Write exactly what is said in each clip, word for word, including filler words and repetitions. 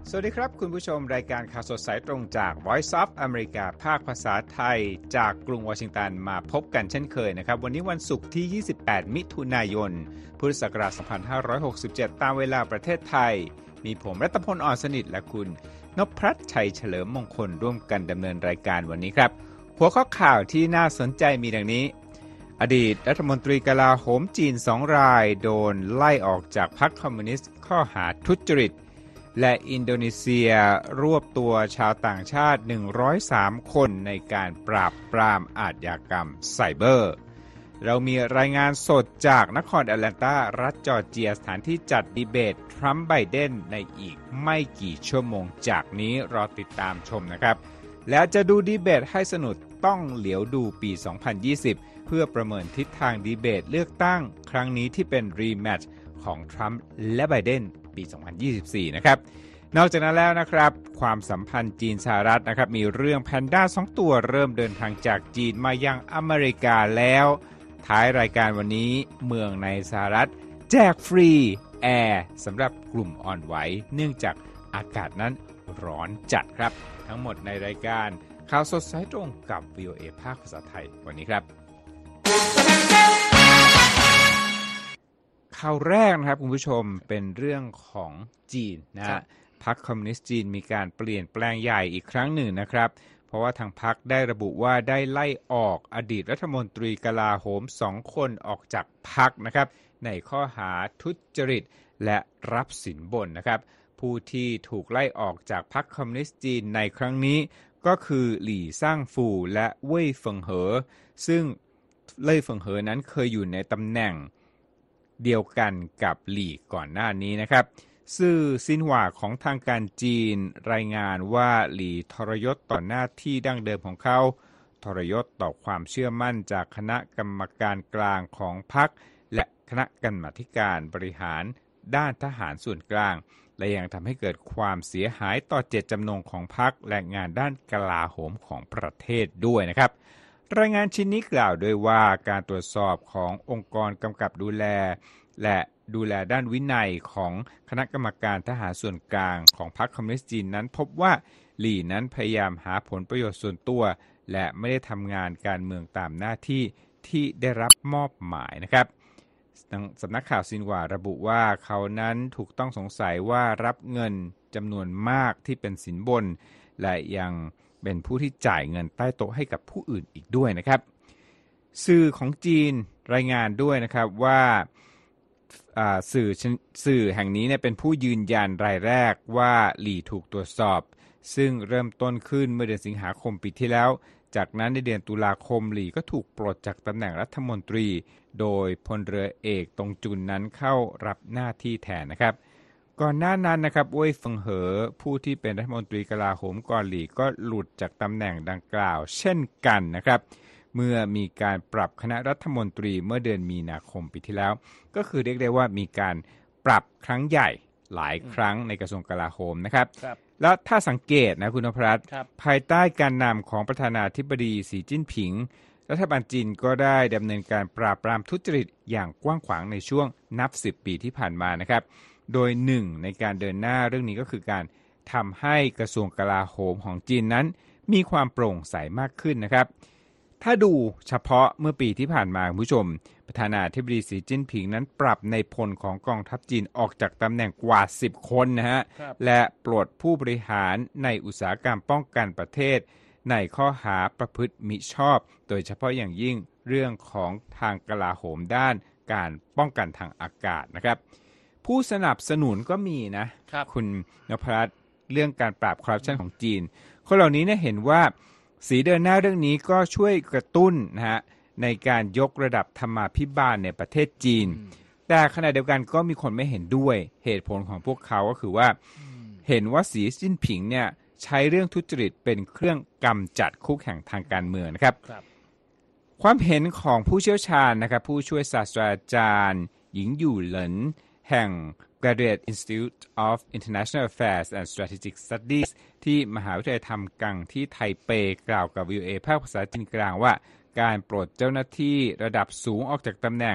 สวัสดีครับคุณผู้ชมรายการข่าวสดสายตรงจาก Voice of America ภาคภาษาไทยจากกรุงวอชิงตันมาพบกันเช่นเคยนะครับวันนี้วันศุกร์ที่ยี่สิบแปดมิถุนายนพุทธศักราชสองพันห้าร้อยหกสิบเจ็ดตามเวลาประเทศไทยมีผมรัตพล อ่อนสนิทและคุณนพรัตน์ชัยเฉลิมมงคลร่วมกันดำเนินรายการวันนี้ครับหัวข้อข่าวที่น่าสนใจมีดังนี้อดีตรัฐมนตรีกลาโหมจีนสองรายโดนไล่ออกจากพรรคคอมมิวนิสต์ข้อหาทุจริตและอินโดนีเซียรวบตัวชาวต่างชาติหนึ่งร้อยสามคนในการปราบปรามอาชญากรรมไซเบอร์เรามีรายงานสดจากนครแอตแลนตารัฐจอร์เจียสถานที่จัดดีเบตทรัมป์ไบเดนในอีกไม่กี่ชั่วโมงจากนี้รอติดตามชมนะครับแล้วจะดูดีเบตให้สนุกต้องเหลียวดูปีสองพันยี่สิบเพื่อประเมินทิศทางดีเบตเลือกตั้งครั้งนี้ที่เป็นรีแมตช์ของทรัมป์และไบเดนปีสองพันยี่สิบสี่นะครับนอกจากนั้นแล้วนะครับความสัมพันธ์จีนสหรัฐนะครับมีเรื่องแพนด้าสองตัวเริ่มเดินทางจากจีนมายังอเมริกาแล้วท้ายรายการวันนี้เมืองในสหรัฐแจกฟรีแอร์สำหรับกลุ่มอ่อนไหวเนื่องจากอากาศนั้นร้อนจัดครับทั้งหมดในรายการข่าวสดสายตรงกับ วี โอ เอ ภาคภาษาไทยวันนี้ครับข่าวแรกนะครับคุณผู้ชมเป็นเรื่องของจีนนะฮะพรรคคอมมิวนิสต์จีนมีการเปลี่ยนแปลงใหญ่อีกครั้งหนึ่งนะครับเพราะว่าทางพรรคได้ระบุว่าได้ไล่ออกอดีตรัฐมนตรีกลาโหมสองคนออกจากพรรคนะครับในข้อหาทุจริตและรับสินบนนะครับผู้ที่ถูกไล่ออกจากพรรคคอมมิวนิสต์จีนในครั้งนี้ก็คือหลี่ซ่างฟูและเว่ยเฟิงเหอซึ่งเว่ยเฟิงเหอนั้นเคยอยู่ในตำแหน่งเดียวกันกับหลี่ก่อนหน้านี้นะครับสื่อซินหว่าของทางการจีนรายงานว่าหลี่ทรยศต่อหน้าที่ดั้งเดิมของเขาทรยศต่อความเชื่อมั่นจากคณะกรรมการกลางของพรรคและคณะกรรมาธิการบริหารด้านทหารส่วนกลางและยังทำให้เกิดความเสียหายต่อเจตจำนงของพรรคและงานด้านกลาโหมของประเทศด้วยนะครับรายงานชิ้นนี้กล่าวด้วยว่าการตรวจสอบขององค์กรกำกับดูแลและดูแลด้านวินัยของคณะกรรมการทหารส่วนกลางของพรรคคอมมิวนิสต์จีนนั้นพบว่าหลี่นั้นพยายามหาผลประโยชน์ส่วนตัวและไม่ได้ทำงานการเมืองตามหน้าที่ที่ได้รับมอบหมายนะครับสำนักข่าวซินหว่าระบุว่าเขานั้นถูกต้องสงสัยว่ารับเงินจำนวนมากที่เป็นสินบนและยังเป็นผู้ที่จ่ายเงินใต้โต๊ะให้กับผู้อื่นอีกด้วยนะครับสื่อของจีนรายงานด้วยนะครับว่าสื่อสื่อแห่งนี้เนี่ยเป็นผู้ยืนยันรายแรกว่าหลี่ถูกตรวจสอบซึ่งเริ่มต้นขึ้นเมื่อเดือนสิงหาคมปีที่แล้วจากนั้นในเดือนตุลาคมหลี่ก็ถูกปลดจากตำแหน่งรัฐมนตรีโดยพลเรือเอกตงจุนนั้นเข้ารับหน้าที่แทนนะครับก่อนหน้านั้นนะครับเว่ยเฟิงเหอผู้ที่เป็นรัฐมนตรีกลาโหมก่อนหลี่ก็หลุดจากตำแหน่งดังกล่าวเช่นกันนะครับเมื่อมีการปรับคณะรัฐมนตรีเมื่อเดือนมีนาคมปีที่แล้วก็คือเรียกได้ว่ามีการปรับครั้งใหญ่หลายครั้งในกระทรวงกลาโหมนะครับแล้วถ้าสังเกตนะคุณนพรัตน์ภายใต้การนำของประธานาธิบดีสีจิ้นผิงรัฐบาลจีนก็ได้ดำเนินการปราบปรามทุจริตอย่างกว้างขวางในช่วงนับสิบปีที่ผ่านมานะครับโดยหนึ่งในการเดินหน้าเรื่องนี้ก็คือการทำให้กระทรวงกลาโหมของจีนนั้นมีความโปร่งใสมากขึ้นนะครับถ้าดูเฉพาะเมื่อปีที่ผ่านมาคุณผู้ชมประธานาธิบดีสีจิ้นผิงนั้นปรับนายพลของกองทัพจีนออกจากตำแหน่งกว่าสิบคนนะฮะและปลดผู้บริหารในอุตสาหกรรมป้องกันประเทศในข้อหาประพฤติมิชอบโดยเฉพาะอย่างยิ่งเรื่องของทางกลาโหมด้านการป้องกันทางอากาศนะครับผู้สนับสนุนก็มีนะ ค, คุณนพรัตน์เรื่องการปราบคอร์รัปชันของจีนคนเหล่านี้เนี่ยเห็นว่าสีเดินหน้าเรื่องนี้ก็ช่วยกระตุ้นนะฮะในการยกระดับธรรมาภิบาลในประเทศจีนแต่ขณะเดียวกันก็มีคนไม่เห็นด้วยเหตุผลของพวกเขาก็คือว่าเห็นว่าสีจิ้นผิงเนี่ยใช้เรื่องทุจริตเป็นเครื่องกำจัดคู่แข่งทางการเมืองนะครับความเห็นของผู้เชี่ยวชาญนะครับผู้ช่วยศาสตราจารย์หญิงอยู่เหลินแห่ง Graduate Institute of International Affairs and Strategic Studies ที่มหาวิทยาลัยธรรมกังที่ไทเปกล่าวกับ วี โอ เอ ภาคภาษาจีนกลางว่าการปลดเจ้าหน้าที่ระดับสูงออกจากตำแหน่ง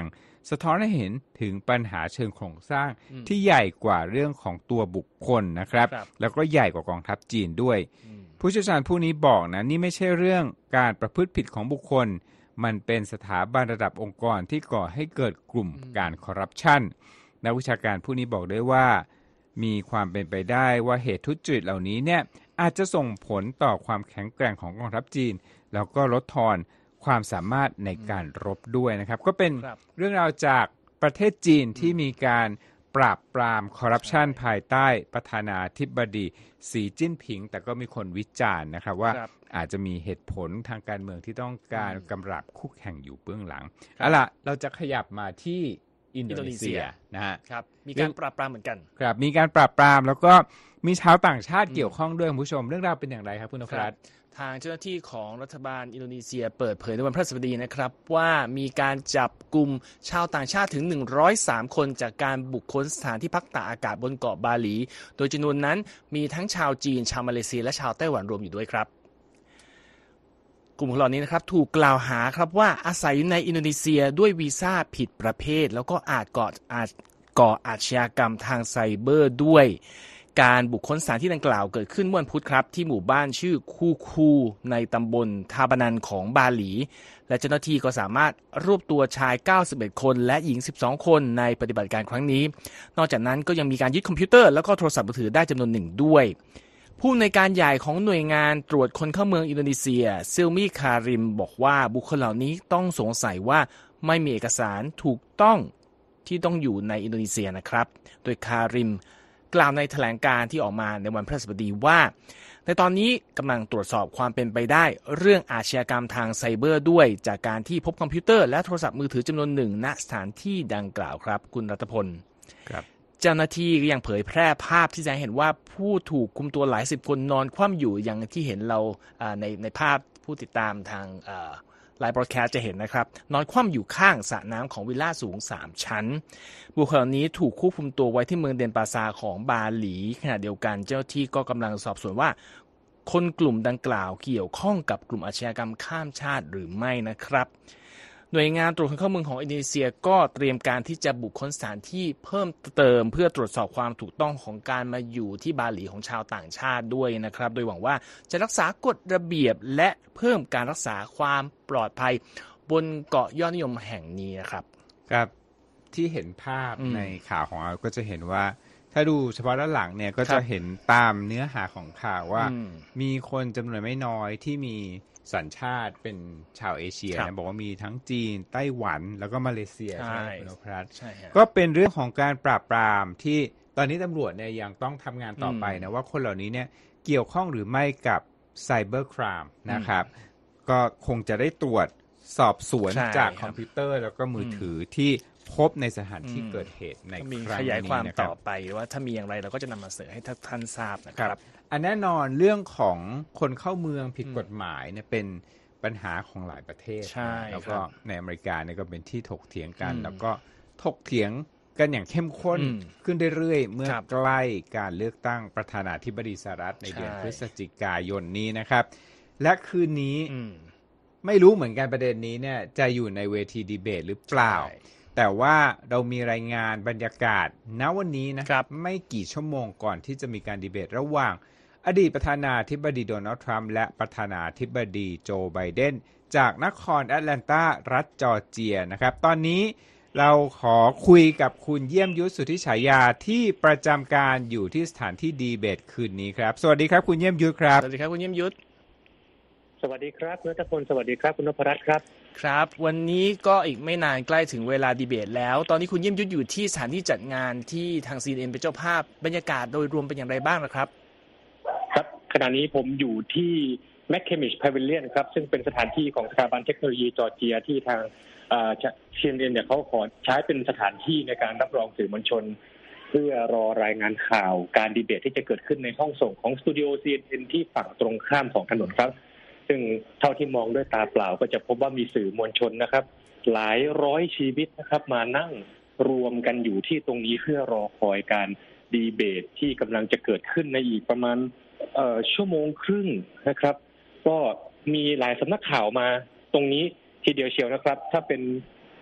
สะท้อนให้เห็นถึงปัญหาเชิงโครงสร้างที่ใหญ่กว่าเรื่องของตัวบุคคลนะครับแล้วก็ใหญ่กว่ากองทัพจีนด้วยผู้เชี่ยวชาญผู้นี้บอกนะนี่ไม่ใช่เรื่องการประพฤติผิดของบุคคลมันเป็นสถาบันระดับองค์กรที่ก่อให้เกิดกลุ่มการคอร์รัปชันนักวิชาการผู้นี้บอกด้วยว่ามีความเป็นไปได้ว่าเหตุทุจริตเหล่านี้เนี่ยอาจจะส่งผลต่อความแข็งแกร่งของกองทัพจีนแล้วก็ลดทอนความสามารถในการรบด้วยนะครับก็เป็นเรื่องราวจากประเทศจีนที่มีการปราบปรามคอร์รัปชันภายใต้ประธานาธิบดีสีจิ้นผิงแต่ก็มีคนวิจารณ์นะครับว่าอาจจะมีเหตุผลทางการเมืองที่ต้องการกำราบคู่แข่งอยู่เบื้องหลังเอาล่ะเราจะขยับมาที่อินโดนีเซียนะฮะครับมีการปราบปรามเหมือนกันครับมีการปราบปรามแล้วก็มีชาวต่างชาติเกี่ยวข้องด้วยคุณผู้ชมเรื่องราวเป็นอย่างไรครับคุณนพรัตน์ทางเจ้าหน้าที่ของรัฐบาลอินโดนีเซียเปิดเผยในวันพฤหัสบดีนะครับว่ามีการจับกลุ่มชาวต่างชาติถึงหนึ่งร้อยสามคนจากการบุคคลสถานที่พักตากอากาศบนเกาะบาหลีโดยจำนวนนั้นมีทั้งชาวจีนชาวมาเลเซียและชาวไต้หวันรวมอยู่ด้วยครับกลุ่มเหล่านี้นะครับถูกกล่าวหาครับว่าอาศัยอยู่ในอินโดนีเซียด้วยวีซ่าผิดประเภทแล้วก็อาจก่ออาจก่ออาชญากรรมทางไซเบอร์ด้วยการบุคคลสถานที่ดังกล่าวเกิดขึ้นเมื่อวันพุธครับที่หมู่บ้านชื่อคูคูในตำบลทาบานันของบาหลีและเจ้าหน้าที่ก็สามารถรวบตัวชายเก้าสิบเอ็ดคนและหญิงสิบสองคนในปฏิบัติการครั้งนี้นอกจากนั้นก็ยังมีการยึดคอมพิวเตอร์แล้วก็โทรศัพท์มือถือได้จำนวนหนึ่งด้วยผู้อำนวยการใหญ่ของหน่วยงานตรวจคนเข้าเมืองอินโดนีเซียซิลมีคาริมบอกว่าบุคคลเหล่านี้ต้องสงสัยว่าไม่มีเอกสารถูกต้องที่ต้องอยู่ในอินโดนีเซียนะครับโดยคาริมกล่าวในแถลงการณ์ที่ออกมาในวันพฤหัสบดีว่าในตอนนี้กำลังตรวจสอบความเป็นไปได้เรื่องอาชญากรรมทางไซเบอร์ด้วยจากการที่พบคอมพิวเตอร์และโทรศัพท์มือถือจำนวนหนึ่งณสถานที่ดังกล่าวครับคุณรัตพลครับเจ้าหน้าที่ก็ยังเผยแพร่ภาพที่จะเห็นว่าผู้ถูกคุมตัวหลายสิบคนนอนคว่ำอยู่อย่างที่เห็นเราในในภาพผู้ติดตามทางไลฟ์บล็อดแคสต์จะเห็นนะครับนอนคว่ำอยู่ข้างสระน้ำของวิลล่าสูงสามชั้นบุคคลเหล่านี้ถูกควบคุมตัวไว้ที่เมืองเดนปาซาของบาหลีขณะเดียวกันเจ้าหน้าที่ก็กำลังสอบสวนว่าคนกลุ่มดังกล่าวเกี่ยวข้องกับกลุ่มอาชญากรรมข้ามชาติหรือไม่นะครับหน่วยงานตรวจคนเข้าเมืองของอินโดนีเซียก็เตรียมการที่จะบุกค้นสถานที่เพิ่มเติมเพื่อตรวจสอบความถูกต้องของการมาอยู่ที่บาหลีของชาวต่างชาติด้วยนะครับโดยหวังว่าจะรักษากฎระเบียบและเพิ่มการรักษาความปลอดภัยบนเกาะยอดนิยมแห่งนี้นะครับครับที่เห็นภาพในข่าวของเราก็จะเห็นว่าถ้าดูเฉพาะด้านหลังเนี่ยก็จะเห็นตามเนื้อหาของข่าวว่ามีคนจำนวนไม่น้อยที่มีสัญชาติเป็นชาวเอเชียนะบอกว่ามีทั้งจีนไต้หวันแล้วก็มาเลเซียใช่ไหมคุณนพรัตน์ก็เป็นเรื่องของการปราบปรามที่ตอนนี้ตำรวจเนี่ยยังต้องทำงานต่อไปนะว่าคนเหล่านี้เนี่ยเกี่ยวข้องหรือไม่กับไซเบอร์ครามนะครับก็คงจะได้ตรวจสอบสวนจากคอมพิวเตอร์แล้วก็มือถือที่พบในสถานที่เกิดเหตุในครั้งนี้นะครับขยายความต่อไปว่าถ้ามีอย่างไรเราก็จะนำมาเสนอให้ท่านทราบนะครับอันแน่นอนเรื่องของคนเข้าเมืองผิดกฎหมายเนี่ยเป็นปัญหาของหลายประเทศแล้วก็ในอเมริกาเนี่ยก็เป็นที่ถกเถียงกันแล้วก็ถกเถียงกันอย่างเข้มข้นขึ้นเรื่อยๆเมื่อใกล้การเลือกตั้งประธานาธิบดีสหรัฐในเดือนพฤศจิกายนนี้นะครับและคืนนี้ไม่รู้เหมือนกันประเด็นนี้เนี่ยจะอยู่ในเวทีดีเบตหรือเปล่าแต่ว่าเรามีรายงานบรรยากาศณวันนี้นะครับไม่กี่ชั่วโมงก่อนที่จะมีการดีเบตระหว่างอดีตประธานาธิบดีโดนัลด์ทรัมป์และประธานาธิบดีโจไบเดนจากนครแอตแลนตารัฐจอร์เจียนะครับตอนนี้เราขอคุยกับคุณเยี่ยมยุทธสุทธิฉายาที่ประจำการอยู่ที่สถานที่ดีเบตคืนนี้ครับสวัสดีครับคุณเยี่ยมยุทธครับสวัสดีครับคุณเยี่ยมยุทธสวัสดีครับคุณณัฐพลสวัสดีครับคุณนพรัตน์ครับครับวันนี้ก็อีกไม่นานใกล้ถึงเวลาดีเบตแล้วตอนนี้คุณเยี่ยมยุทธอยู่ที่สถานที่จัดงานที่ทาง ซี เอ็น เอ็น เป็นเจ้าภาพบรรยากาศโดยรวมเป็นอย่างไรบ้างนะครับครับขณะนี้ผมอยู่ที่ McCamish Pavilion ครับซึ่งเป็นสถานที่ของสถาบันเทคโนโลยีจอร์เจียที่ทางเอ่อ ซี เอ็น เอ็น เนี่ยเขาขอใช้เป็นสถานที่ในการรับรองสื่อมวลชนเพื่อรอรายงานข่าวการดีเบตที่จะเกิดขึ้นในห้องส่งของสตูดิโอ ซี เอ็น เอ็น ที่ฝั่งตรงข้ามของถนนครับซึ่งเท่าที่มองด้วยตาเปล่าก็จะพบว่ามีสื่อมวลชนนะครับหลายร้อยชีวิตนะครับมานั่งรวมกันอยู่ที่ตรงนี้เพื่อรอคอยการดีเบตที่กำลังจะเกิดขึ้นในอีกประมาณเอ่อชั่วโมงครึ่งนะครับก็มีหลายสำนักข่าวมาตรงนี้ทีเดียวเชียวนะครับถ้าเป็น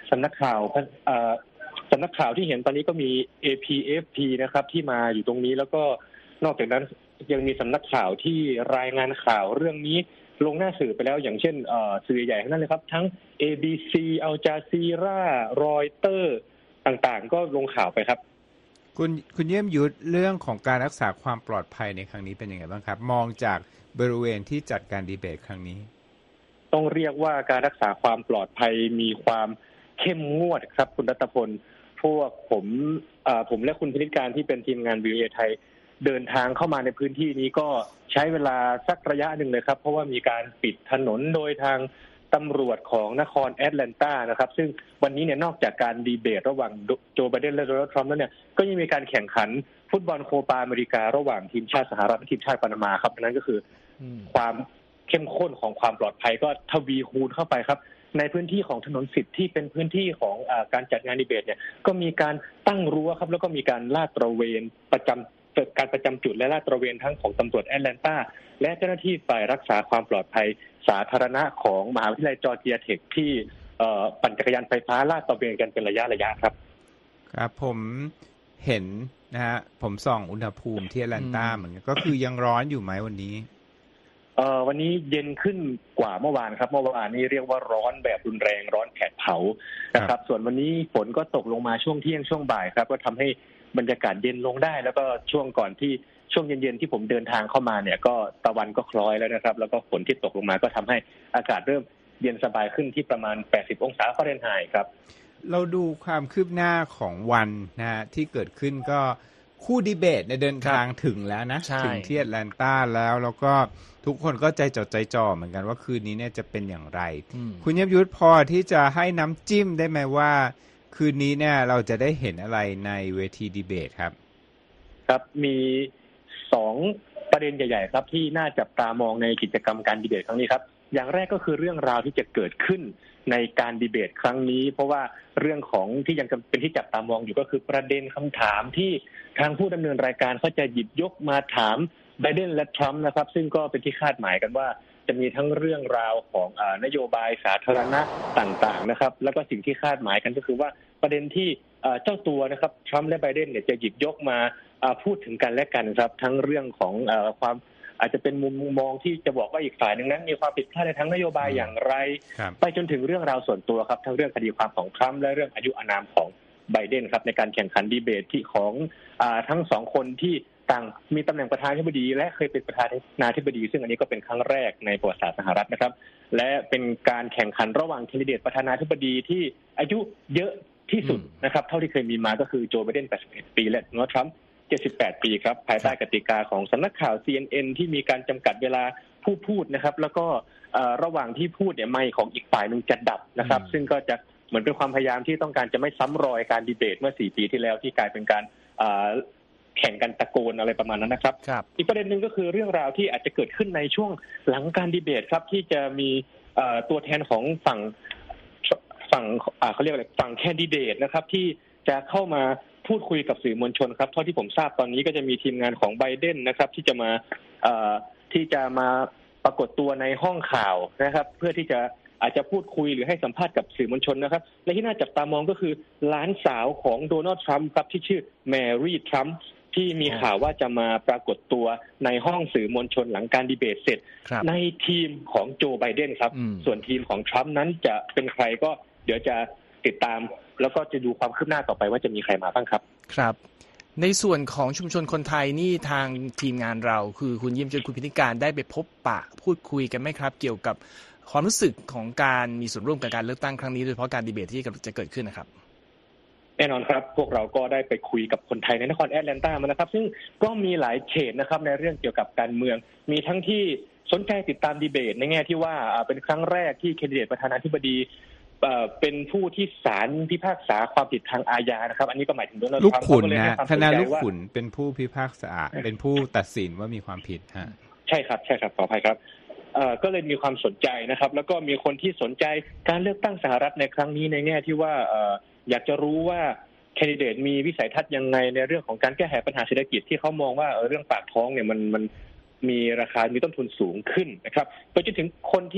สำนักข่าวสำนักข่าวที่เห็นตอนนี้ก็มี เอ พี เอฟ พี นะครับที่มาอยู่ตรงนี้แล้วก็นอกจากนั้นยังมีสำนักข่าวที่รายงานข่าวเรื่องนี้ลงหน้าสื่อไปแล้วอย่างเช่นสื่อใหญ่ทั้งนั้นเลยครับทั้ง เอ บี ซี อัลจาซีรารอยเตอร์ต่างๆก็ลงข่าวไปครับคุณคุณเยี่ยมยุทธเรื่องของการรักษาความปลอดภัยในครั้งนี้เป็นยังไงบ้างครับมองจากบริเวณที่จัดการดีเบตครั้งนี้ต้องเรียกว่าการรักษาความปลอดภัยมีความเข้มงวดครับคุณรัตพลพวกผมผมและคุณพินิจการที่เป็นทีมงาน วี โอ เอ ไทยเดินทางเข้ามาในพื้นที่นี้ก็ใช้เวลาสักระยะหนึ่งเลยครับเพราะว่ามีการปิดถนนโดยทางตำรวจของนครแอตแลนตานะครับซึ่งวันนี้เนี่ยนอกจากการดีเบตระหว่างโจไบเดนและโดนัลด์ทรัมป์แล้วเนี่ยก็ยังมีการแข่งขันฟุตบอลโคปาอเมริการะหว่างทีมชาติสหรัฐและทีมชาติปานามาครับนั่นก็คือความเข้มข้นของความปลอดภัยก็ทวีคูณเข้าไปครับในพื้นที่ของถนนสิทธิ์ที่เป็นพื้นที่ของอ่าการจัดงานดีเบตเนี่ยก็มีการตั้งรั้วครับแล้วก็มีการลาดตระเวนประจำการประจำจุดและลาดตระเวนทั้งของตำรวจแอตแลนตาและเจ้าหน้าที่ฝ่ายรักษาความปลอดภัยสาธารณะของมหาวิทยาลัยจอร์เจียเทคที่ปั่นจักรยานไฟฟ้าลาดตระเวนกันเป็นระยะระยะครับครับผมเห็นนะฮะผมส่องอุณหภูมิที่แอตแลนตาเหมือนกันก็คือยังร้อนอยู่ไหมวันนี้เอ่อวันนี้เย็นขึ้นกว่าเมื่อวานครับเมื่อวานนี้เรียกว่าร้อนแบบรุนแรงร้อนแผดเผานะครับส่วนวันนี้ฝนก็ตกลงมาช่วงเที่ยงช่วงบ่ายครับก็ทำให้บรรยากาศเย็นลงได้แล้วก็ช่วงก่อนที่ช่วงเย็นๆที่ผมเดินทางเข้ามาเนี่ยก็ตะวันก็คล้อยแล้วนะครับแล้วก็ฝนที่ตกลงมาก็ทำให้อากาศเริ่มเย็นสบายขึ้นที่ประมาณแปดสิบองศาฟาเรนไฮต์ครับเราดูความคืบหน้าของวันนะฮะที่เกิดขึ้นก็คู่ดีเบตในเดินทางถึงแล้วนะถึงที่แอตแลนตาแล้วแล้วก็ทุกคนก็ใจจดใจจ่อเหมือนกันว่าคืนนี้เนี่ยจะเป็นอย่างไรคุณเยี่ยมยุทธพอที่จะให้น้ำจิ้มได้ไหมว่าคืนนี้เนี่ยเราจะได้เห็นอะไรในเวทีดีเบตครับครับมีสองประเด็นใหญ่ๆครับที่น่าจับตามองในกิจกรรมการดีเบตครั้งนี้ครับอย่างแรกก็คือเรื่องราวที่จะเกิดขึ้นในการดีเบตครั้งนี้เพราะว่าเรื่องของที่ยังเป็นที่จับตามองอยู่ก็คือประเด็นคำถามที่ทางผู้ดำเนินรายการเขาจะหยิบยกมาถามไบเดนและทรัมป์นะครับซึ่งก็เป็นที่คาดหมายกันว่าจะมีทั้งเรื่องราวของอ่านโยบายสาธารณะต่างๆนะครับแล้วก็สิ่งที่คาดหมายกันก็คือว่าประเด็นที่เจ้าตัวนะครับทรัมป์และไบเดนเนี่ยจะหยิบยกมาพูดถึงกันและกันครับทั้งเรื่องของความอาจจะเป็นมุมมองที่จะบอกว่าอีกฝ่ายหนึ่งนั้นมีความผิดพลาดในทั้งนโยบายอย่างไรไปจนถึงเรื่องราวส่วนตัวครับทั้งเรื่องคดีความของทรัมป์และเรื่องอายุอานามของไบเดนครับในการแข่งขันดีเบตที่ของอ่าทั้งสองคนที่ต่างมีตำแหน่งประธานาธิบดีและเคยเป็นประธานาธิบดีซึ่งอันนี้ก็เป็นครั้งแรกในประวัติศาสตร์สหรัฐนะครับและเป็นการแข่งขันระหว่างแคนดิเดตประธานาธิบดีที่อายุเยอะที่สุดนะครับเท่าที่เคยมีมาก็คือโจไบเดนแปดสิบเอ็ดปีและโดนัลด์ทรัมป์เจ็ดสิบแปดปีครับภายใต้กติกาของสำนักข่าว ซี เอ็น เอ็น ที่มีการจำกัดเวลาผู้พูดนะครับแล้วก็ระหว่างที่พูดเนี่ยไมค์ของอีกฝ่ายนึงจะดับนะครับซึ่งก็จะเหมือนเป็นความพยายามที่ต้องการจะไม่ซ้ำรอยการดีเบตเมื่อสี่ปีที่แล้วที่กลายเป็นการแข่งกันตะโกนอะไรประมาณนั้นนะครับอีกประเด็นหนึ่งก็คือเรื่องราวที่อาจจะเกิดขึ้นในช่วงหลังการดีเบตครับที่จะมีตัวแทนของฝั่งฝั่งเขาเรียกอะไรฝั่งแคนดิเดตนะครับที่จะเข้ามาพูดคุยกับสื่อมวลชนครับเท่าที่ผมทราบตอนนี้ก็จะมีทีมงานของไบเดนนะครับที่จะมาที่จะมาปรากฏตัวในห้องข่าวนะครับเพื่อที่จะอาจจะพูดคุยหรือให้สัมภาษณ์กับสื่อมวลชนนะครับและที่น่าจับตามองก็คือหลานสาวของโดนัลด์ทรัมป์ครับที่ชื่อแมรี่ทรัมป์ที่มีข่าวว่าจะมาปรากฏตัวในห้องสื่อมวลชนหลังการดีเบตเสร็จในทีมของโจไบเดนครับส่วนทีมของทรัมป์นั้นจะเป็นใครก็เดี๋ยวจะติดตามแล้วก็จะดูความคืบหน้าต่อไปว่าจะมีใครมาบ้างครับครับในส่วนของชุมชนคนไทยนี่ทางทีมงานเราคือคุณเยี่ยมเจริญคุณพินิการได้ไปพบปะพูดคุยกันไหมครับเกี่ยวกับความรู้สึกของการมีส่วนร่วมกับการเลือกตั้งครั้งนี้โดยเฉพาะการดีเบตที่จะเกิดขึ้นนะครับแน่นอนครับพวกเราก็ได้ไปคุยกับคนไทยในนครแอตแลนตามานะครับซึ่งก็มีหลายเฉดนะครับในเรื่องเกี่ยวกับการเมืองมีทั้งที่สนใจติดตามดีเบตในแง่ที่ว่าเป็นครั้งแรกที่แคนดิเดตประธานาธิบดีเป็นผู้ที่ศาลพิพากษาความผิดทางอาญานะครับอันนี้ก็หมายถึงโดนัลด์ทรัมป์ลูกขุนนะคณะลูกขุนเป็นผู้พิพากษาเป็นผู้ตัดสินว่ามีความผิดฮะใช่ครับใช่ครับขออภัยครับก็เลยมีความสนใจนะครับแล้วก็มีคนที่สนใจการเลือกตั้งสหรัฐในครั้งนี้ในแง่ที่ว่าอยากจะรู้ว่าแคนดิเดตมีวิสัยทัศน์ยังไงในเรื่องของการแก้ไขปัญหาเศรษฐกิจที่เขามองว่าเรื่องปากท้องเนี่ยมันมันมีราคามีต้นทุนสูงขึ้นนะครับไปจนถึงคนที่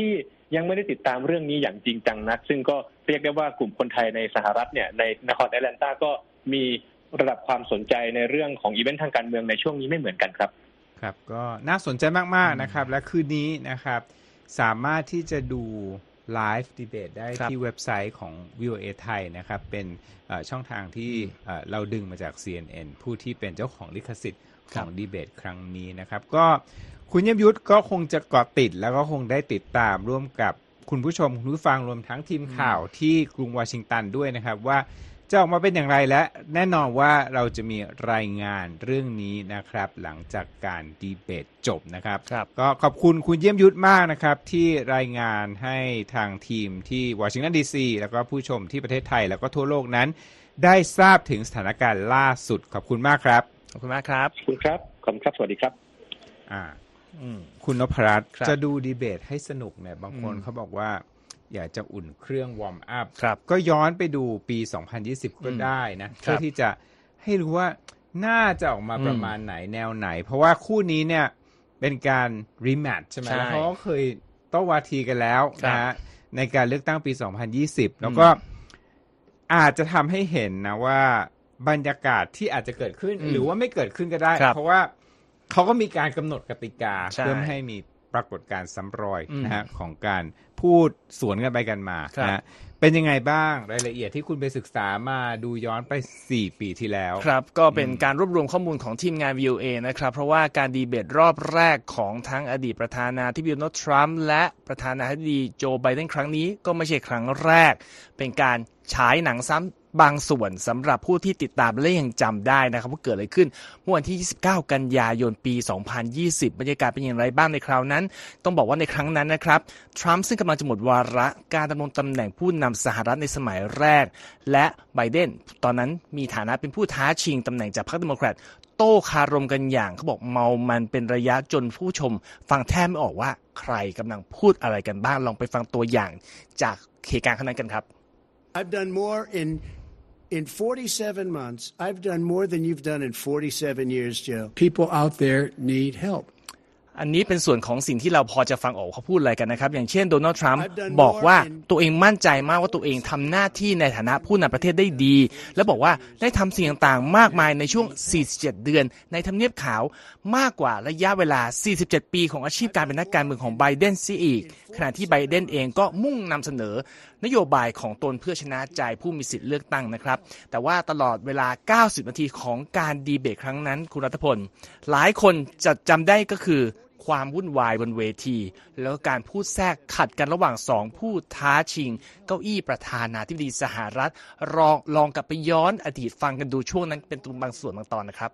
ยังไม่ได้ติดตามเรื่องนี้อย่างจริงจังนักซึ่งก็เรียกได้ว่ากลุ่มคนไทยในสหรัฐเนี่ยในนครแอตแลนตาก็มีระดับความสนใจในเรื่องของอีเวนต์ทางการเมืองในช่วงนี้ไม่เหมือนกันครับครับก็น่าสนใจมากๆนะครับและคืนนี้นะครับสามารถที่จะดูไลฟ์ดีเบตได้ที่เว็บไซต์ของ วี โอ เอ ไทยนะครับเป็นช่องทางที่เราดึงมาจาก ซี เอ็น เอ็น ผู้ที่เป็นเจ้าของลิขสิทธิ์ของดีเบตครั้งนี้นะครับก็คุณเยี่ยมยุทธก็คงจะเกาะติดแล้วก็คงได้ติดตามร่วมกับคุณผู้ชมคุณผู้ฟังรวมทั้งทีมข่าวที่กรุงวอชิงตันด้วยนะครับว่าจะออกมาเป็นอย่างไรและแน่นอนว่าเราจะมีรายงานเรื่องนี้นะครับหลังจากการดีเบตจบนะครับก็ขอบคุณคุณเยี่ยมยุทธมากนะครับที่รายงานให้ทางทีมที่วอชิงตันดีซีแล้วก็ผู้ชมที่ประเทศไทยแล้วก็ทั่วโลกนั้นได้ทราบถึงสถานการณ์ล่าสุดขอบคุณมากครับขอบคุณมากครับขอบคุณครับขอบคุณครับสวัสดีครับอ่าคุณนพรัตน์จะดูดีเบตให้สนุกเนี่ยบางคนเขาบอกว่าอยากจะอุ่นเครื่องวอร์มอัพก็ย้อนไปดูปีสองพันยี่สิบก็ได้นะเพื่อที่จะให้รู้ว่าน่าจะออกมาประมาณไหนแนวไหนเพราะว่าคู่นี้เนี่ยเป็นการรีแมตช์ใช่ไหมแล้วเขาก็เคยโต้วาทีกันแล้วนะฮะในการเลือกตั้งปีสองพันยี่สิบแล้วก็อาจจะทำให้เห็นนะว่าบรรยากาศที่อาจจะเกิดขึ้นหรือว่าไม่เกิดขึ้นก็ได้เพราะว่าเขาก็มีการกำหนดกติกาเพื่อไม่ให้มีปรากฏการณ์ซ้ำรอยนะฮะของการพูดสวนกันไปกันมานะเป็นยังไงบ้างรายละเอียดที่คุณไปศึกษามาดูย้อนไปสี่ปีที่แล้วครับก็เป็นการรวบรวมข้อมูลของทีมงาน วี โอ เอ นะครับเพราะว่าการดีเบตรอบแรกของทั้งอดีตประธานาธิบดีโดนัลด์ทรัมป์และประธานาธิบดีโจไบเดนครั้งนี้ก็ไม่ใช่ครั้งแรกเป็นการฉายหนังซ้ำบางส่วนสำหรับผู้ที่ติดตามและยังจำได้นะครับว่าเกิดอะไรขึ้นเมื่อวันที่ยี่สิบเก้ากันยายนปีสองพันยี่สิบบรรยากาศเป็นอย่างไรบ้างในคราวนั้นต้องบอกว่าในครั้งนั้นนะครับทรัมป์ซึ่งกำลังจะหมดวาระการดำรงตำแหน่งผู้นำสหรัฐในสมัยแรกและไบเดนตอนนั้นมีฐานะเป็นผู้ท้าชิงตำแหน่งจากพรรคเดโมแครตโต้คารมกันอย่างเขาบอกเมามันเป็นระยะจนผู้ชมฟังแทบไม่ออกว่าใครกำลังพูดอะไรกันบ้างลองไปฟังตัวอย่างจากเหตุการณ์ครั้งนั้นกันครับ I've done more in in forty-seven months I've done more than you've done in forty-seven years Joe people out there need help อันนี้เป็นส่วนของสิ่งที่เราพอจะฟังออกเขาพูดอะไรกันนะครับอย่างเช่นโดนัลด์ทรัมป์บอกว่าตัวเองมั่นใจมากว่าตัวเองทำหน้าที่ในฐานะผู้นำประเทศได้ดีและบอกว่าได้ทำสิ่งต่างๆมากมายในช่วงสี่สิบเจ็ดเดือนในทำเนียบขาวมากกว่าระยะเวลาสี่สิบเจ็ดปีของอาชีพการเป็นนักการเมืองของไบเดนซิอีกขณะที่ไบเดนเองก็มุ่งนำเสนอนโยบายของตนเพื่อชนะใจผู้มีสิทธิ์เลือกตั้งนะครับแต่ว่าตลอดเวลาเก้าสิบนาทีของการดีเบตครั้งนั้นคุณรัฐพลหลายคนจะจำได้ก็คือความวุ่นวายบนเวทีแล้วก็การพูดแทรกขัดกันระหว่างสองผู้ท้าชิงเก้าอี้ประธานาธิบดีสหรัฐลองลองกลับไปย้อนอดีตฟังกันดูช่วงนั้นเป็นตัวบางส่วนบางตอนนะครับ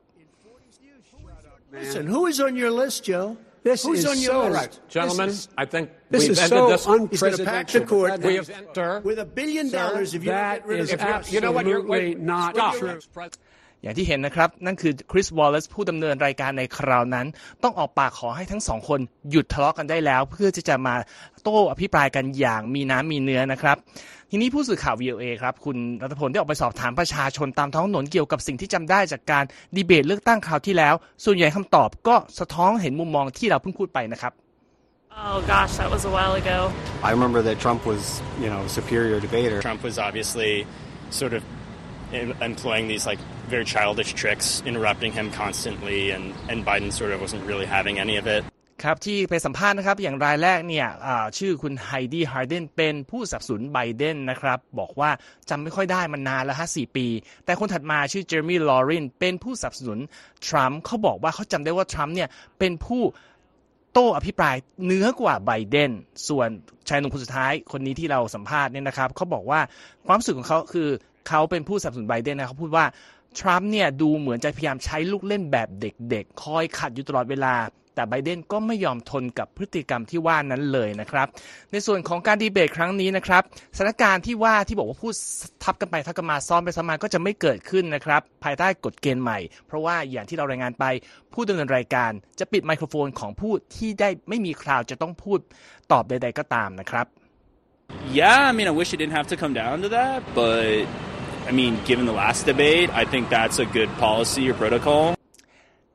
Listen, who is on your list, Joe? This Who's is on your so, list? Gentlemen, this is, I think this we've is ended so this unprecedented. Court we have, sir, with a billion sir, dollars if you that don't get rid is of the absolutely you know what, you're, wait, not stop. true. อย่างที่เห็นนะครับนั่นคือคริสวอลเลซผู้ดำเนินรายการในคราวนั้นต้องออกปากขอให้ทั้งสองคนหยุดทะเลาะกันได้แล้วเพื่อที่จะมาโต้อภิปรายกันอย่างมีน้ำมีเนื้อนะครับทีนี้ผู้สื่อข่าว วี โอ เอ ครับคุณรัตพลได้ออกไปสอบถามประชาชนตามท้องถนนเกี่ยวกับสิ่งที่จำได้จากการดีเบตเลือกตั้งคราวที่แล้วส่วนใหญ่คำตอบก็สะท้อนเห็นมุมมองที่เราเพิ่งพูดไปนะครับ Oh gosh, that was a while ago. I remember that Trump was, you know, a superior debater. Trump was obviously sort of employing these like very childish tricks, interrupting him constantly, and and Biden sort of wasn't really having any of it. ครับที่ไปสัมภาษณ์นะครับอย่างรายแรกเนี่ยชื่อคุณไฮดี้ฮาร์เดนเป็นผู้สนับสนุนไบเดนนะครับบอกว่าจำไม่ค่อยได้มันนานแล้วฮะสี่ปีแต่คนถัดมาชื่อเจอร์มี่ลอเรนเป็นผู้สนับสนุนทรัมป์เขาบอกว่าเขาจำได้ว่าทรัมป์เนี่ยเป็นผู้โต้อภิปรายเนื้อกว่าไบเดนส่วนชายหนุ่มคนสุดท้ายคนนี้ที่เราสัมภาษณ์เนี่ยนะครับเขาบอกว่าความรู้สึกของเขาคือเขาเป็นผู้สนับสนุนไบเดนนะเขาพูดว่าทรัมป์เนี่ยดูเหมือนจะพยายามใช้ลูกเล่นแบบเด็กๆคอยขัดอยู่ตลอดเวลาแต่ไบเดนก็ไม่ยอมทนกับพฤติกรรมที่ว่านั้นเลยนะครับในส่วนของการดีเบตครั้งนี้นะครับสถานการณ์ที่ว่าที่บอกว่าพูดทับกันไปทับกันมาซ้อนไปซ้อนมาก็จะไม่เกิดขึ้นนะครับภายใต้กฎเกณฑ์ใหม่เพราะว่าอย่างที่เรารายงานไปผู้ดำเนินรายการจะปิดไมโครโฟนของผู้ที่ได้ไม่มีคราวจะต้องพูดตอบใดๆก็ตามนะครับ Yeah, I mean I wish it didn't have to come down to that, but I mean given the last debate, I think that's a good policy or protocol.ใน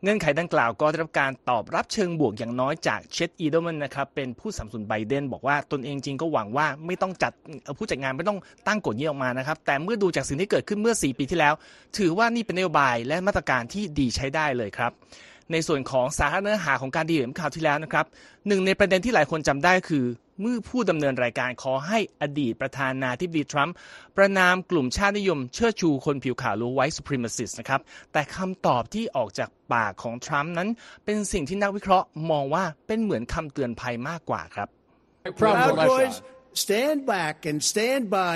เงื่อนไขดังกล่าวก็ได้รับการตอบรับเชิงบวกอย่างน้อยจากเชดอีเดอร์แมนนะครับเป็นผู้สนับสนุนไบเดนบอกว่าตนเองจริงก็หวังว่าไม่ต้องจัดผู้จัดงานไม่ต้องตั้งกฎนี้ออกมานะครับแต่เมื่อดูจากสิ่งที่เกิดขึ้นเมื่อสี่ปีที่แล้วถือว่านี่เป็นนโยบายและมาตรการที่ดีใช้ได้เลยครับในส่วนของสาระเนื้อหาของการดีเบตข่าวที่แล้วนะครับหนึ่งในประเด็นที่หลายคนจำได้คือเมื่อผู้ดำเนินรายการขอให้อดีตประธานาธิบดีทรัมป์ประณามกลุ่มชาตินิยมเชิดชูคนผิวขาวหรือ White Supremacist นะครับแต่คำตอบที่ออกจากปากของทรัมป์นั้นเป็นสิ่งที่นักวิเคราะห์มองว่าเป็นเหมือนคำเตือนภัยมากกว่าครับ Proud Boys stand back and stand by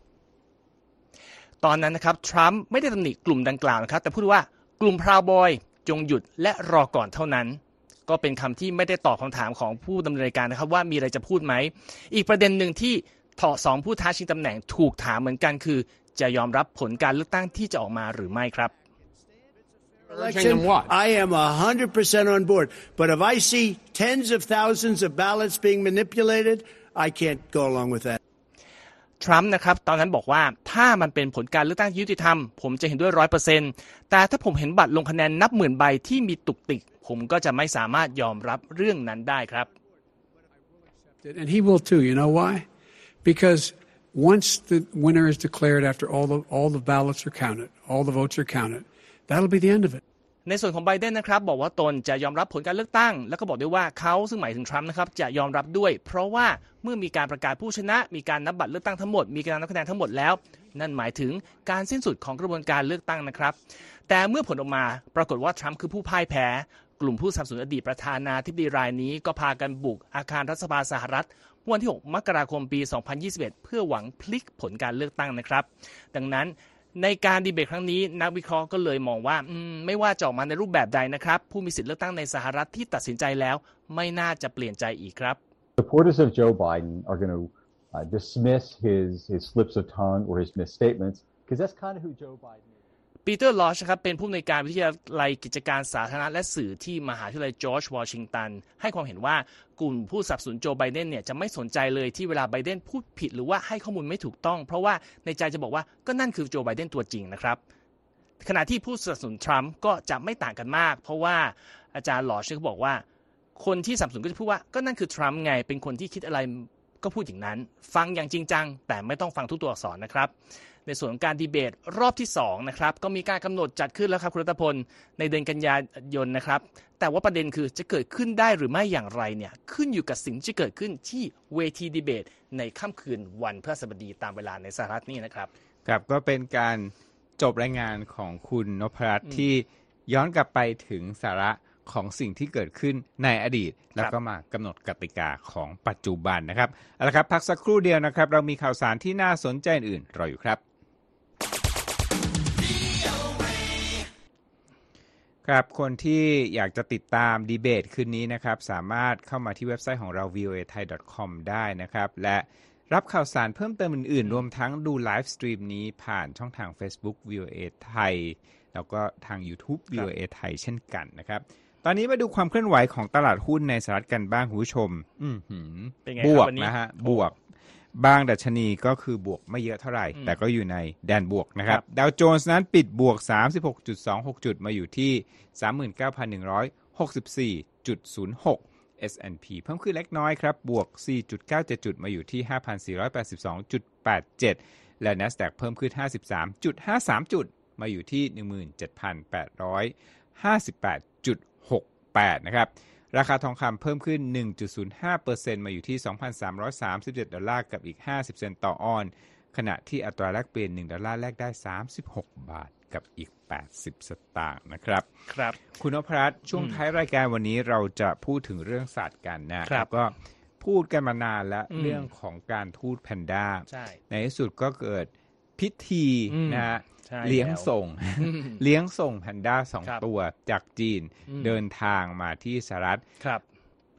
ตอนนั้นนะครับทรัมป์ไม่ได้ตำหนิกลุ่มดังกล่าวนะครับแต่พูดว่ากลุ่ม Proud Boy จงหยุดและรอก่อนเท่านั้นก็เป็นคำที่ไม่ได้ตอบคำถามของผู้ดำเนินรายการนะครับว่ามีอะไรจะพูดไหมอีกประเด็นหนึ่งที่ถอสองผู้ท้าชิงตำแหน่งถูกถามเหมือนกันคือจะยอมรับผลการเลือกตั้งที่จะออกมาหรือไม่ครับ Election, I am one hundred percent on board. But if I see tens of thousands of ballots being manipulated, I can't go along with that. ทรัมป์นะครับตอนนั้นบอกว่าถ้ามันเป็นผลการเลือกตั้งยุติธรรมผมจะเห็นด้วย ร้อยเปอร์เซ็นต์ แต่ถ้าผมเห็นบัตรลงคะแนนนับหมื่นใบที่มีตุกติกผมก็จะไม่สามารถยอมรับเรื่องนั้นได้ครับ And he will too. You know why? Because once the winner is declared after all the all the ballots are counted, all the votes are counted, that'll be the end of it. ในส่วนของไบเดนนะครับบอกว่าตนจะยอมรับผลการเลือกตั้งแล้วก็บอกด้วยว่าเขาซึ่งหมายถึงทรัมป์นะครับจะยอมรับด้วยเพราะว่าเมื่อมีการประกาศผู้ชนะมีการนับบัตรเลือกตั้งทั้งหมดมีการนับคะแนนทั้งหมดแล้วนั่นหมายถึงการสิ้นสุดของกระบวนการเลือกตั้งนะครับแต่เมื่อผลออกมาปรากฏว่าทรัมป์คือผู้พ่ายแพ้กลุ่มผู้สนับสนุนอดีตประธานาธิบดีรายนี้ก็พากันบุกอาคารรัฐสภาสหรัฐวันที่หกมกราคมปีสองพันยี่สิบเอ็ดเพื่อหวังพลิกผลการเลือกตั้งนะครับดังนั้นในการดีเบตครั้งนี้นักวิเคราะห์ก็เลยมองว่าไม่ว่าจะออกมาในรูปแบบใดนะครับผู้มีสิทธิเลือกตั้งในสหรัฐที่ตัดสินใจแล้วไม่น่าจะเปลี่ยนใจอีกครับ Supporters of Joe Biden are going to uh, dismiss his his slips of tongue or his misstatements because that's kind of who Joe Biden is. ปีเตอร์ลอชครับเป็นผู้อำนวยการวิทยาลัยกิจการสาธารณะและสื่อที่มหาวิทยาลัยจอร์จวอชิงตันให้ความเห็นว่ากลุ่มผู้สนับสนุนโจไบเดนเนี่ยจะไม่สนใจเลยที่เวลาไบเดนพูดผิดหรือว่าให้ข้อมูลไม่ถูกต้องเพราะว่าในใจจะบอกว่าก็นั่นคือโจไบเดนตัวจริงนะครับขณะที่ผู้สนับสนุนทรัมป์ก็จะไม่ต่างกันมากเพราะว่าอาจารย์ลอชก็บอกว่าคนที่สนับสนุนก็จะพูดว่าก็นั่นคือทรัมป์ไงเป็นคนที่คิดอะไรก็พูดอย่างนั้นฟังอย่างจริงจังแต่ไม่ต้องฟังทุกตัวอักษรนะครับในส่วนของการดีเบตรอบที่สองนะครับก็มีการกำหนดจัดขึ้นแล้วครับคุณรัตพลในเดือนกันยายนนะครับแต่ว่าประเด็นคือจะเกิดขึ้นได้หรือไม่อย่างไรเนี่ยขึ้นอยู่กับสิ่งที่เกิดขึ้นที่เวทีดีเบตในค่ำคืนวันพฤหัสบดีตามเวลาในสหรัฐนี่นะครับครับก็เป็นการจบรายงานของคุณนพรัตน์ที่ย้อนกลับไปถึงสาระของสิ่งที่เกิดขึ้นในอดีตแล้วก็มากำหนดกติกาของปัจจุบันนะครับเอาละครับพักสักครู่เดียวนะครับเรามีข่าวสารที่น่าสนใจอื่นรออยู่ครับครับคนที่อยากจะติดตามดีเบตคืนนี้นะครับสามารถเข้ามาที่เว็บไซต์ของเรา วี โอ เอ ไทย ดอท คอม ได้นะครับและรับข่าวสารเพิ่มเติมอื่นๆรวมทั้งดูไลฟ์สตรีมนี้ผ่านช่องทาง Facebook วี โอ เอ ไทยแล้วก็ทาง YouTube วี โอ เอ ไทยเช่นกันนะครับตอนนี้มาดูความเคลื่อนไหวของตลาดหุ้นในสหรัฐกันบ้างคุณผู้ชมอื้อหือบวกนะฮะบวกบางดัชนีก็คือบวกไม่เยอะเท่าไหร่แต่ก็อยู่ในแดนบวกนะครับดาวโจนส์นั้นปิดบวก สามสิบหกจุดสองหก จุดมาอยู่ที่ สามหมื่นเก้าพันหนึ่งร้อยหกสิบสี่จุดศูนย์หก เอส แอนด์ พี เพิ่มขึ้นเล็กน้อยครับบวก สี่จุดเก้าเจ็ด จุดมาอยู่ที่ ห้าพันสี่ร้อยแปดสิบสองจุดแปดเจ็ด และ NASDAQ เพิ่มขึ้น ห้าสิบสามจุดห้าสาม จุดมาอยู่ที่ หนึ่งหมื่นเจ็ดพันแปดร้อยห้าสิบแปดจุดหกแปด นะครับราคาทองคำเพิ่มขึ้น หนึ่งจุดศูนย์ห้าเปอร์เซ็นต์ มาอยู่ที่ สองพันสามร้อยสามสิบเจ็ด ดอลลาร์กับอีกห้าสิบเซนต์ต่อออนซ์ขณะที่อัตราแลกเปลี่ยนหนึ่งดอลลาร์แลกได้สามสิบหกบาทกับอีกแปดสิบสตางค์นะครับครับคุณนพรัตน์ช่วงท้ายรายการวันนี้เราจะพูดถึงเรื่องสัตว์กันนะครับก็พูดกันมานานแล้วเรื่องของการทูตแพนด้าในที่สุดก็เกิดพิธีนะฮะเลี้ยงส่งเลี้ยงส่งแพนด้าสองตัวจากจีนเดินทางมาที่สหรัฐ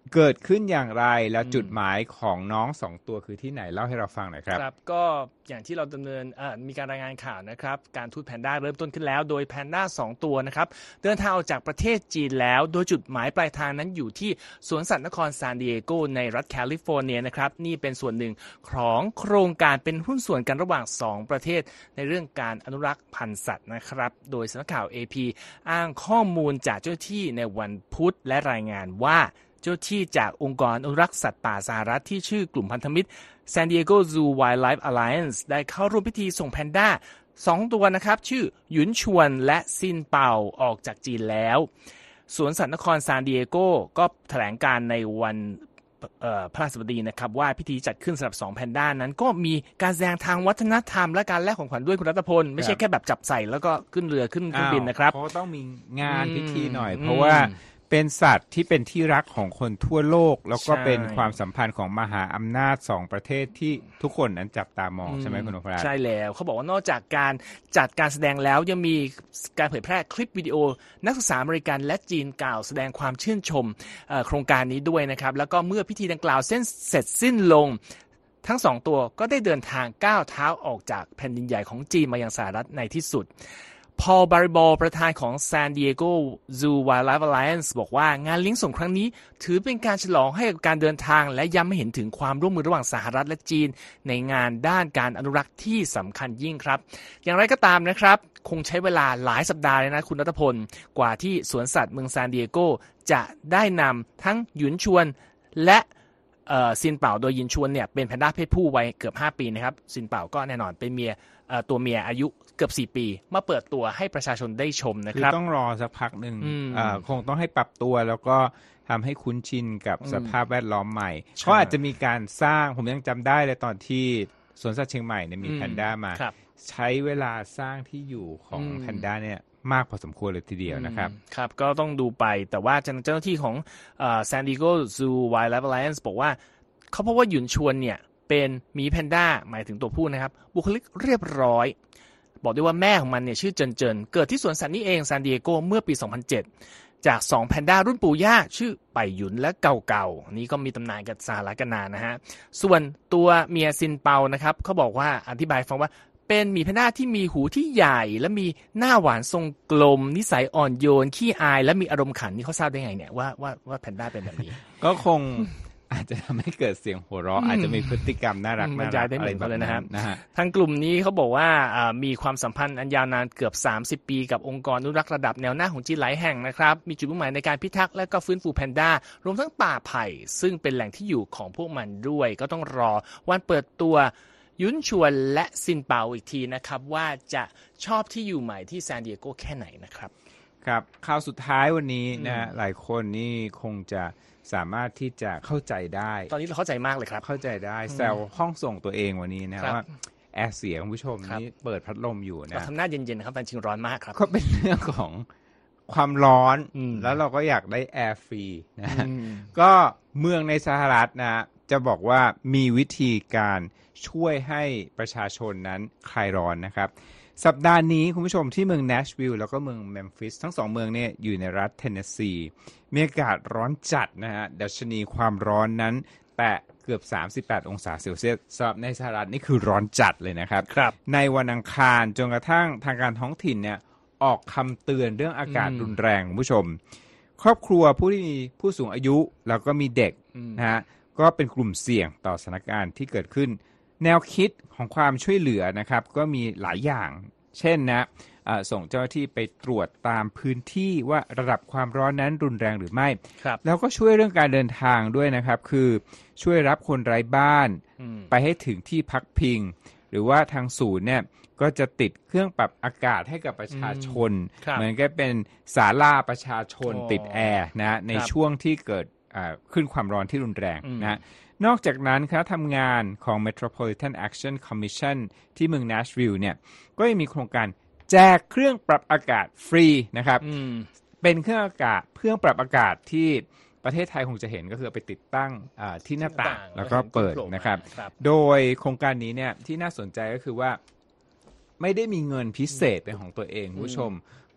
เกิดขึ้นอย่างไรแล้วจุดหมายของน้องสองตัวคือที่ไหนเล่าให้เราฟังหน่อยครับครับก็อย่างที่เราดำเนินมีการรายงานข่าวนะครับการทูตแพนด้าเริ่มต้นขึ้นแล้วโดยแพนด้าสองตัวนะครับเดินทางออกจากประเทศจีนแล้วโดยจุดหมายปลายทางนั้นอยู่ที่สวนสัตว์นครซานดิเอโกในรัฐแคลิฟอร์เนียนะครับนี่เป็นส่วนหนึ่งของโครงการเป็นหุ้นส่วนกันระหว่างสองประเทศในเรื่องการอนุรักษ์พันธุ์สัตว์นะครับโดยสำนักข่าว เอ พี อ้างข้อมูลจากเจ้าหน้าที่ในวันพุธและรายงานว่าเจ้าที่จากองค์กรอนุรักษ์สัตว์ป่าสหรัฐที่ชื่อกลุ่มพันธมิตร San Diego Zoo Wildlife Alliance ได้เข้าร่วมพิธีส่งแพนด้าสองตัวนะครับชื่อหยุนชวนและซินเปาออกจากจีนแล้วสวนสัตว์นครซานดิเอโกก็แถลงการในวันพระราชบดีนะครับว่าพิธีจัดขึ้นสำหรับสองแพนด้านั้นก็มีการแสดงทางวัฒนธรรมและการแลกของขวัญด้วยคุณรัตพลไม่ใช่แค่แบบจับใส่แล้วก็ขึ้นเรือขึ้นเครื่องบินนะครับเขาต้องมีงานพิธีหน่อยเพราะว่าเป็นสัตว์ที่เป็นที่รักของคนทั่วโลกแล้วก็เป็นความสัมพันธ์ของมหาอำนาจสองประเทศที่ทุกคนนั้นจับตามองใช่ไหมคุณนพรัตน์ใช่แล้วเขาบอกว่านอกจากการจัดการแสดงแล้วยังมีการเผยแพร่คลิปวิดีโอนักศึกษาอเมริกันและจีนกล่าวแสดงความชื่นชมโครงการนี้ด้วยนะครับแล้วก็เมื่อพิธีดังกล่าวเสร็จสิ้นลงทั้งสองตัวก็ได้เดินทางก้าวเท้าออกจากแผ่นดินใหญ่ของจีนมายังสหรัฐในที่สุดพอล บาริบอลประธานของ San Diego Zoo Wildlife Alliance บอกว่างานเลี้ยงส่งครั้งนี้ถือเป็นการฉลองให้กับการเดินทางและย้ำให้เห็นถึงความร่วมมือระหว่างสหรัฐและจีนในงานด้านการอนุรักษ์ที่สำคัญยิ่งครับอย่างไรก็ตามนะครับคงใช้เวลาหลายสัปดาห์เลยนะคุณรัตพลกว่าที่สวนสัตว์เมืองซานดิเอโกจะได้นำทั้งหยุนชวนและซินเป่าโดยหยุนชวนเนี่ยเป็นแพนด้าเพศผู้วัยเกือบห้าปีนะครับซินเป่าก็แน่นอนเป็นเมียตัวเมียอายุเกือบสี่ปีมาเปิดตัวให้ประชาชนได้ชมนะครับคือต้องรอสักพักหนึ่งคงต้องให้ปรับตัวแล้วก็ทำให้คุ้นชินกับสภาพแวดล้อมใหม่เขาอาจจะมีการสร้างผมยังจำได้เลยตอนที่สวนสัตว์เชียงใหม่เนี่ยมีแพนด้ามาใช้เวลาสร้างที่อยู่ของแพนด้าเนี่ยมากพอสมควรเลยทีเดียวนะครับครับก็ต้องดูไปแต่ว่าเจ้าหน้าที่ของ San Diego Zoo Wildlife Alliance บอกว่าเขาพบว่าหยุนชวนเนี่ยเป็นหมีแพนด้าหมายถึงตัวผู้นะครับบุคลิกเรียบร้อยบอกได้ว่าแม่ของมันเนี่ยชื่อเจินเจินเกิดที่สวนสัตว์นี้เองซานดิเอโกเมื่อปีสองพันเจ็ดจากสองแพนด้ารุ่นปู่ย่าชื่อไปหยุนและเก่าเก่านี้ก็มีตำนานกับสหรัฐกันนานนะฮะส่วนตัวเมียซินเปานะครับเขาบอกว่าอธิบายฟังว่าเป็นหมีแพนด้าที่มีหูที่ใหญ่และมีหน้าหวานทรงกลมนิสัยอ่อนโยนขี้อายและมีอารมณ์ขันนี่เขาทราบได้ไงเนี่ยว่าว่าว่าแพนด้าเป็นแบบนี้ก็คงอาจจะทำให้เกิดเสียงหัวเราะอาจจะมีพฤติกรรมน่ารักน่ารักอะไรแบบนั้นนะฮะทางกลุ่มนี้เขาบอกว่ามีความสัมพันธ์อันยาวนานเกือบสามสิบปีกับองค์กรอนุรักษ์ระดับแนวหน้าของจีนหลายแห่งนะครับมีจุดมุ่งหมายในการพิทักษ์และก็ฟื้นฟูแพนด้ารวมทั้งป่าไผ่ซึ่งเป็นแหล่งที่อยู่ของพวกมันด้วยก็ต้องรอวันเปิดตัวยุนชวนและซินเปาอีกทีนะครับว่าจะชอบที่อยู่ใหม่ที่ซานดิเอโกแค่ไหนนะครับครับข่าวสุดท้ายวันนี้นะหลายคนนี่คงจะสามารถที่จะเข้าใจได้ตอนนี้เราเข้าใจมากเลยครับเข้าใจได้แซวห้องส่งตัวเองวันนี้นะว่าแอร์เสียคุณผู้ชมนี่เปิดพัดลมอยู่นะเราทำหน้าเย็นๆนะครับแต่จริงร้อนมากครับก็เป็นเรื่องของความร้อนแล้วเราก็อยากได้แอร์ฟรีนะก็เมืองในสหรัฐนะจะบอกว่ามีวิธีการช่วยให้ประชาชนนั้นคลายร้อนนะครับสัปดาห์นี้คุณผู้ชมที่เมืองเนชวิลล์แล้วก็เมืองเมมฟิสทั้งสองเมืองเนี่ยอยู่ในรัฐเทนเนสซีมีอากาศร้อนจัดนะฮะดัชนีความร้อนนั้นแตะเกือบสามสิบแปดองศาเซลเซียสสำหรับในสหรัฐนี่คือร้อนจัดเลยนะครับครับในวันอังคารจนกระทั่งทางการท้องถิ่นเนี่ยออกคำเตือนเรื่องอากาศรุนแรงคุณผู้ชมครอบครัวผู้ที่มีผู้สูงอายุแล้วก็มีเด็กนะฮะก็เป็นกลุ่มเสี่ยงต่อสถานการณ์ที่เกิดขึ้นแนวคิดของความช่วยเหลือนะครับก็มีหลายอย่างเช่นนะส่งเจ้าหน้าที่ไปตรวจตามพื้นที่ว่าระดับความร้อนนั้นรุนแรงหรือไม่แล้วก็ช่วยเรื่องการเดินทางด้วยนะครับคือช่วยรับคนไร้บ้านไปให้ถึงที่พักพิงหรือว่าทางศูนย์เนี่ยก็จะติดเครื่องปรับอากาศให้กับประชาชนเหมือนกับเป็นศาลาประชาชนติดแอร์นะในช่วงที่เกิดขึ้นความร้อนที่รุนแรงนะนอกจากนั้นคณะทำงานของ Metropolitan Action Commission ที่เมือง Nashville เนี่ยก็ยังมีโครงการแจกเครื่องปรับอากาศฟรีนะครับเป็นเครื่องอากาศเครื่องปรับอากาศที่ประเทศไทยคงจะเห็นก็คือไปติดตั้งที่หน้าต่างแล้วก็เปิดนะครับโดยโครงการนี้เนี่ยที่น่าสนใจก็คือว่าไม่ได้มีเงินพิเศษเป็นของตัวเองคุณผู้ชม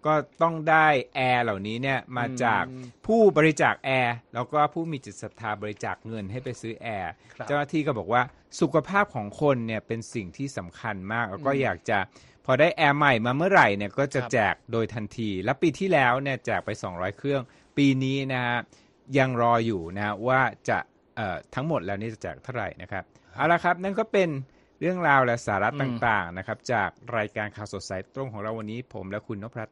ก็ต้องได้แอร์เหล่านี้เนี่ยมาจากผู้บริจาคแอร์แล้วก็ผู้มีจิตศรัทธาบริจาคเงินให้ไปซื้อแอร์เจ้าหน้าที่ก็บอกว่าสุขภาพของคนเนี่ยเป็นสิ่งที่สำคัญมากแล้วก็อยากจะพอได้แอร์ใหม่มาเมื่อไหร่เนี่ยก็จะแจกโดยทันทีและปีที่แล้วเนี่ยแจกไปสองร้อยเครื่องปีนี้นะฮะยังรออยู่นะว่าจะเอ่อทั้งหมดแล้วนี่จะแจกเท่าไหร่นะครับเอาละครับนั่นก็เป็นเรื่องราวและสาระต่างๆนะครับจากรายการข่าวสดสายตรงของเราวันนี้ผมและคุณนพรัตน์